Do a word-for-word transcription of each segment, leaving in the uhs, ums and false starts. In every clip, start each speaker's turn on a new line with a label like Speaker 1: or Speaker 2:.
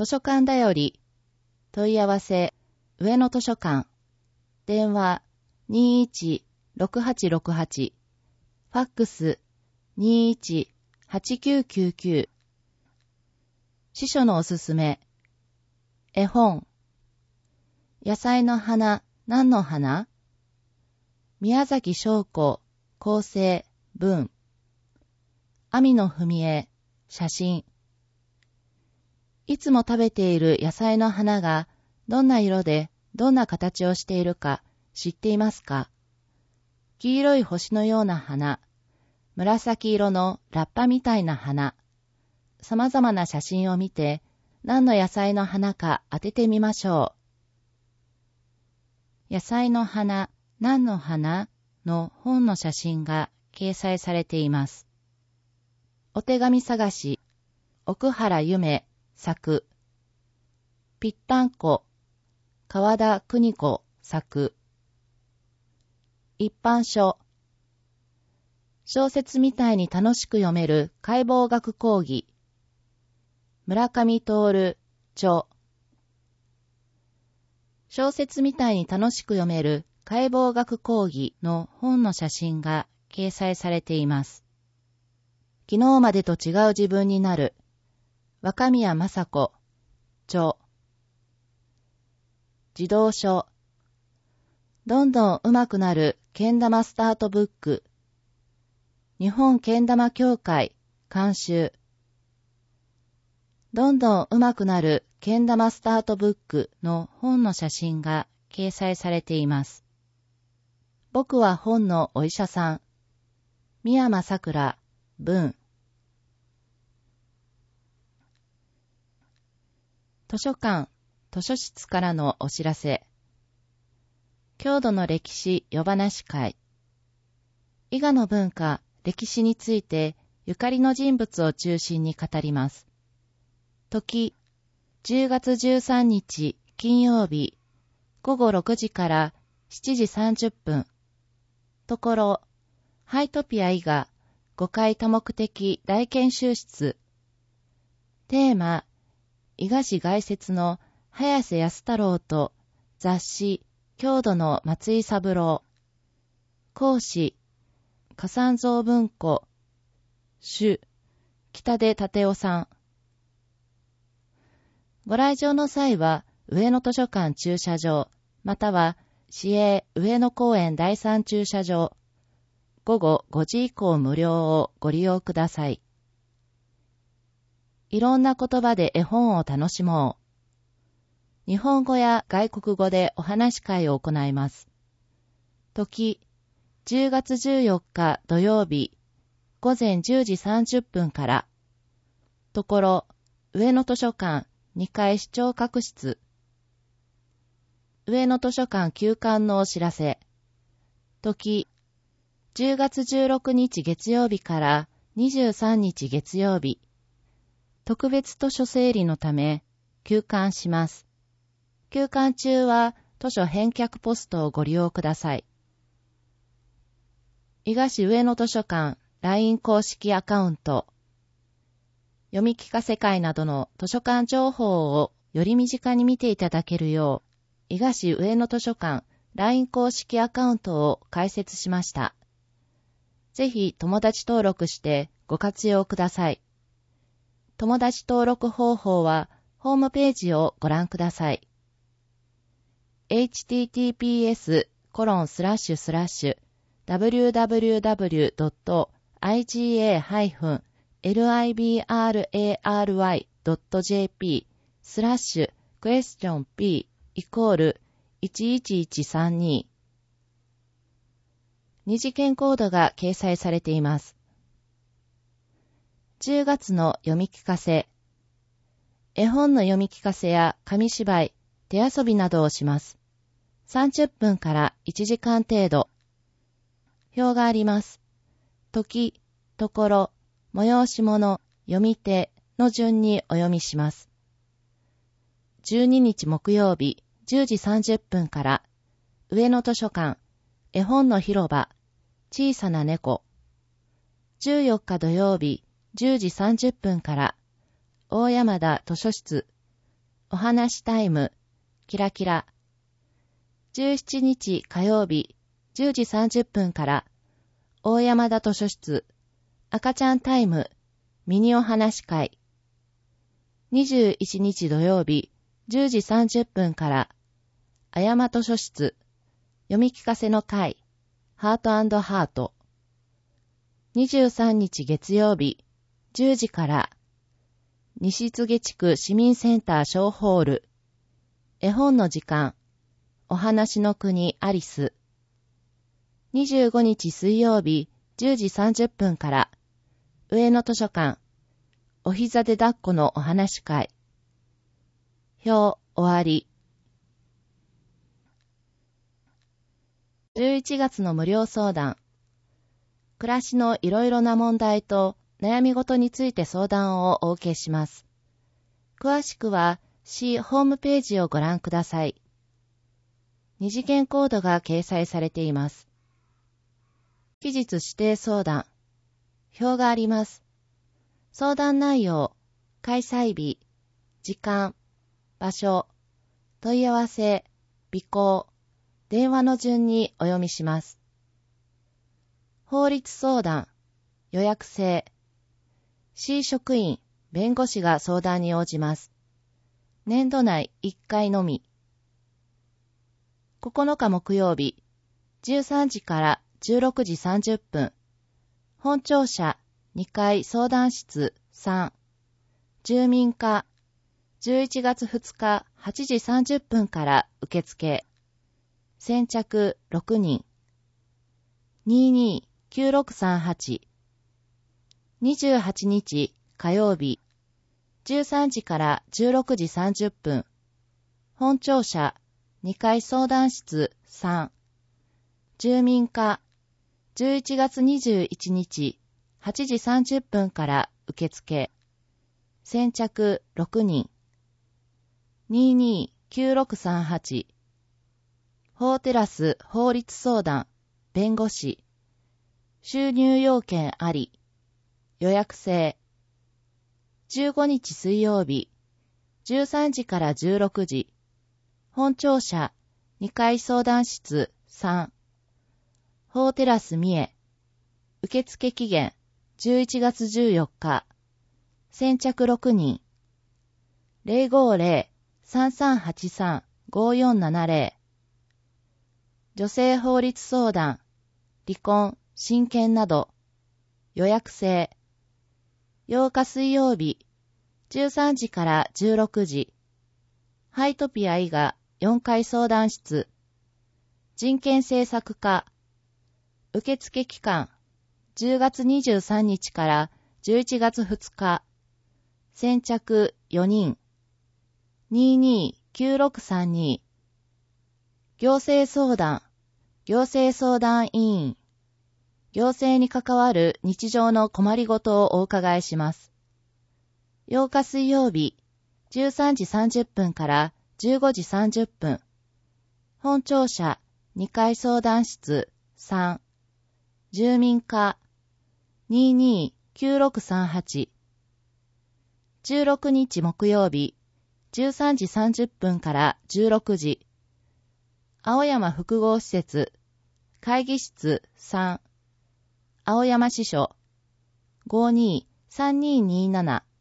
Speaker 1: 図書館だより、問い合わせ、上野図書館、電話 にーいちろくはちろくはち、ファックス にーいちはちきゅうきゅうきゅう、司書のおすすめ、絵本、野菜の花、何の花？宮崎翔子、構成、文、網野文江、写真。いつも食べている野菜の花がどんな色でどんな形をしているか知っていますか？黄色い星のような花、紫色のラッパみたいな花。様々な写真を見て何の野菜の花か当ててみましょう。野菜の花、何の花の本の写真が掲載されています。お手紙探し、奥原夢作、ぴったんこ、川田邦子作、一般書、小説みたいに楽しく読める解剖学講義、村上徹著、小説みたいに楽しく読める解剖学講義の本の写真が掲載されています。昨日までと違う自分になる、若宮正子著、児童書、どんどん上手くなるけん玉スタートブック、日本けん玉協会監修、どんどん上手くなるけん玉スタートブックの本の写真が掲載されています。僕は本のお医者さん、三山さくら、文。図書館、図書室からのお知らせ。郷土の歴史夜話会。伊賀の文化、歴史についてゆかりの人物を中心に語ります。時、じゅうがつじゅうさんにち金曜日、ごごろくじからしちじさんじゅっぷん。ところ、ハイトピア伊賀ごかい多目的大研修室。テーマ、伊賀市外説の早瀬安太郎と雑誌、郷土の松井三郎。講師、加山蔵文庫。主、北出立夫さん。ご来場の際は、上野図書館駐車場、または市営上野公園第三駐車場、ごごごじ以降無料をご利用ください。いろんな言葉で絵本を楽しもう。日本語や外国語でお話し会を行います。時、じゅうがつじゅうよっか土曜日、ごぜんじゅうじさんじゅっぷんから。ところ、上野図書館にかい視聴覚室。上野図書館休館のお知らせ。時、じゅうがつじゅうろくにち月曜日からにじゅうさんにち月曜日。特別図書整理のため休館します。休館中は図書返却ポストをご利用ください。伊賀市上野図書館 ライン 公式アカウント。読み聞かせ会などの図書館情報をより身近に見ていただけるよう、伊賀市上野図書館 ライン 公式アカウントを開設しました。ぜひ友達登録してご活用ください。友達登録方法はホームページをご覧ください。エイチティーティーピーエスコロンスラッシュスラッシュダブリューダブリューダブリュードットアイジーエーハイフンエルアイビーアールエーアールワイドットジェーピースラッシュクエスチョン P イコールいちいちいちさんに。二次元コードが掲載されています。じゅうがつの読み聞かせ。絵本の読み聞かせや紙芝居、手遊びなどをします。さんじゅっぷんからいちじかん程度。表があります。時、ところ、催し物、読み手の順にお読みします。じゅうににち木曜日じゅうじさんじゅっぷんから、上野図書館、絵本の広場、小さな猫。じゅうよっか土曜日じゅうじさんじゅっぷんから、大山田図書室、 お話タイム、キラキラ。じゅうしちにち火曜日、じゅうじさんじゅっぷんから、大山田図書室、赤ちゃんタイム、ミニお話会。にじゅういちにち土曜日、じゅうじさんじゅっぷんから、あやま図書室、読み聞かせの会、ハート&ハート。にじゅうさんにち月曜日、じゅうじから、西柘地区市民センター小ホール、絵本の時間、お話の国アリス。にじゅうごにち水曜日、じゅうじさんじゅっぷんから、上野図書館、お膝で抱っこのお話会。表終わり。じゅういちがつの無料相談。暮らしのいろいろな問題と悩み事について相談をお受けします。詳しくは市ホームページをご覧ください。二次元コードが掲載されています。期日指定相談。表があります。相談内容、開催日、時間、場所、問い合わせ、備考、電話の順にお読みします。法律相談、予約制。市職員、弁護士が相談に応じます。年度内いっかいのみ。ここのか木曜日、じゅうさんじからじゅうろくじさんじゅっぷん。本庁舎にかい相談室さん。住民課、じゅういちがつふつかはちじさんじゅっぷんから受付。先着ろくにん。にーにーきゅうろくさんはち。にじゅうはちにち火曜日、じゅうさんじからじゅうろくじさんじゅっぷん。本庁舎にかい相談室さん。住民課、じゅういちがつにじゅういちにちはちじさんじゅっぷんから受付。先着ろくにん。にーにーきゅうろくさんはち。法テラス法律相談、弁護士。収入要件あり。予約制。じゅうごにち水曜日、じゅうさんじからじゅうろくじ。本庁舎にかい相談室さん。法テラス三重。受付期限じゅういちがつじゅうよっか。先着ろくにん。ゼロごゼロ さんさんはちさん ごよんななゼロ。女性法律相談、離婚、親権など。予約制。ようか水曜日、じゅうさんじからじゅうろくじ。ハイトピア伊賀よんかい相談室。人権政策課。受付期間、じゅうがつにじゅうさんにちからじゅういちがつふつか。先着よにん。にーにーきゅうろくさんに。行政相談、行政相談委員。行政に関わる日常の困りごとをお伺いします。ようか水曜日、じゅうさんじさんじゅっぷんからじゅうごじさんじゅっぷん。本庁舎にかい相談室さん。住民課 にーにーきゅうろくさんはち。じゅうろくにち木曜日、じゅうさんじさんじゅっぷんからじゅうろくじ。青山複合施設、会議室さん。青山支所 ごーにーさんにーにーなな。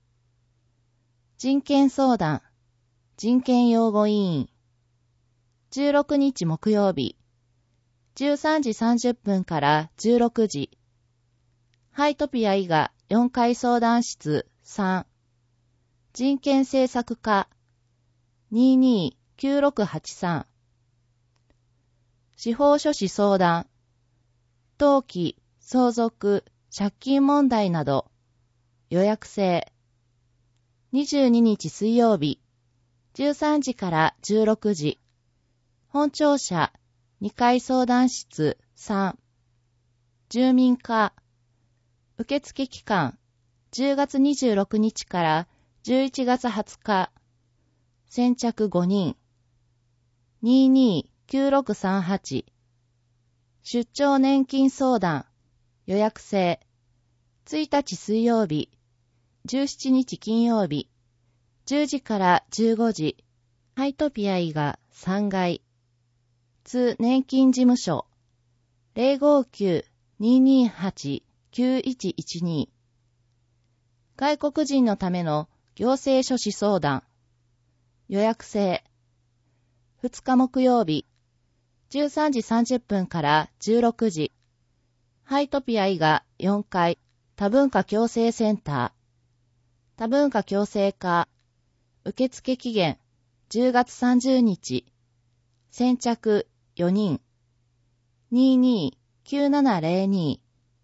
Speaker 1: 人権相談、人権擁護委員。じゅうろくにち木曜日、じゅうさんじさんじゅっぷんからじゅうろくじ。ハイトピア伊賀よんかい相談室さん。人権政策課 にーにーきゅうろくはちさん。司法書士相談、登記、相続、借金問題など。予約制。にじゅうににち水曜日、じゅうさんじからじゅうろくじ。本庁舎にかい相談室さん。住民課。受付期間じゅうがつにじゅうろくにちからじゅういちがつはつか。先着ごにん。にーにーきゅうろくさんはち。出張年金相談、予約制。ついたち水曜日、じゅうしちにち金曜日、 じゅうじからじゅうごじ、ハイトピアイがさんがい、津年金事務所 ゼロごきゅう にーにーはち きゅういちいちに 外国人のための行政書士相談予約制ふつか木曜日じゅうさんじさんじゅっぷんからじゅうろくじハイトピアイがよんかい多文化共生センター多文化共生課受付期限じゅうがつさんじゅうにち先着よにん にーにーきゅうななゼロに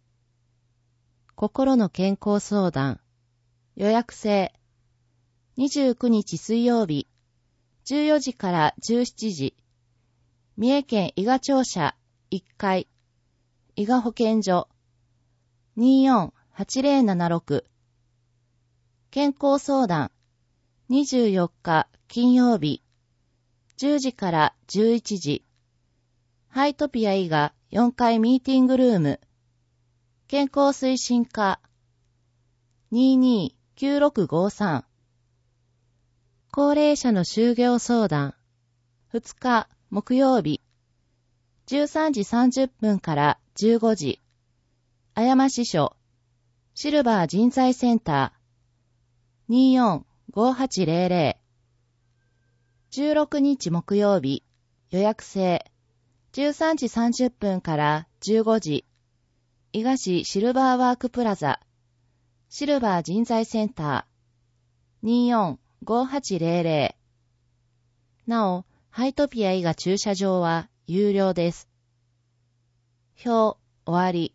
Speaker 1: 心の健康相談予約制にじゅうくにち水曜日じゅうよじからじゅうしちじ三重県伊賀庁舎いっかい伊賀保健所 にーよんはちゼロななろく 健康相談にじゅうよっか金曜日じゅうじからじゅういちじハイトピアイがよんかいミーティングルーム健康推進課 にーにーきゅうろくごさん 高齢者の就業相談ふつか木曜日じゅうさんじさんじゅっぷんからじゅうごじ綾間支所シルバー人材センター にーよんごはちゼロゼロ じゅうろくにち木曜日予約制じゅうさんじさんじゅっぷんからじゅうごじ伊賀市シルバーワークプラザシルバー人材センター にーよんごはちゼロゼロ なおハイトピア伊賀駐車場は有料です。表終わり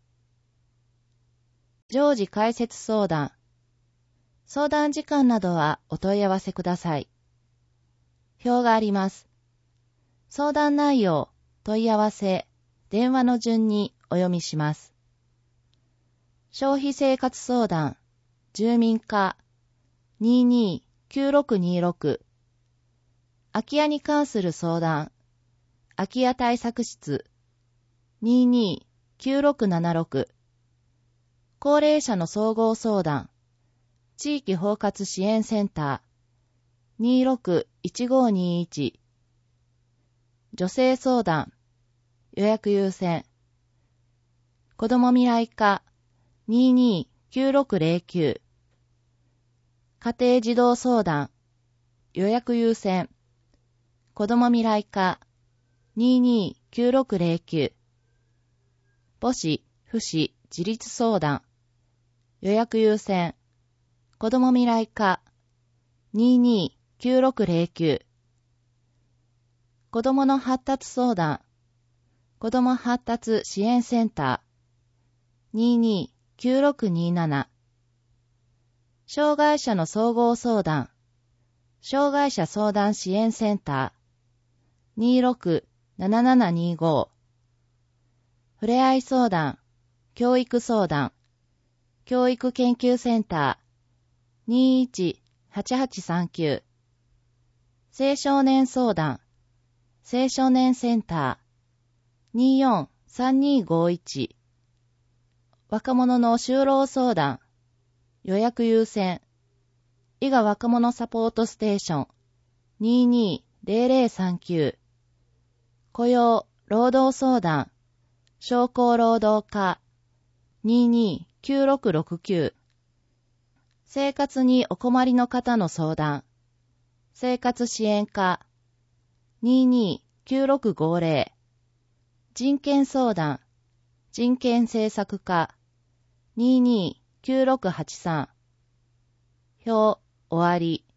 Speaker 1: 常時解説相談相談時間などはお問い合わせください。表があります。相談内容、問い合わせ、電話の順にお読みします。消費生活相談、住民課 にーにーきゅうろくにーろく 空き家に関する相談、空き家対策室 にーにーきゅうろくななろく 高齢者の総合相談、地域包括支援センター にーろくいちごにいち 女性相談予約優先子ども未来課 にーにーきゅうろくゼロきゅう 家庭児童相談予約優先子ども未来課 にーにーきゅうろくゼロきゅう 母子、父子、自立相談予約優先子ども未来課 にーにーきゅうろくゼロきゅう 子どもの発達相談子ども発達支援センター にーにーきゅうろくにーなな 障害者の総合相談障害者相談支援センター にーろくななななにーご ふれあい相談教育相談教育研究センター にーいちはちはちさんきゅう 青少年相談青少年センター にーよんさんにーごいち 若者の就労相談予約優先伊賀若者サポートステーション にーにーゼロゼロさんきゅう 雇用労働相談商工労働課 にーにーきゅうろくろくきゅう 生活にお困りの方の相談生活支援課 にーにーきゅうろくごゼロ 人権相談人権政策課 にーにーきゅうろくはちさん 表終わり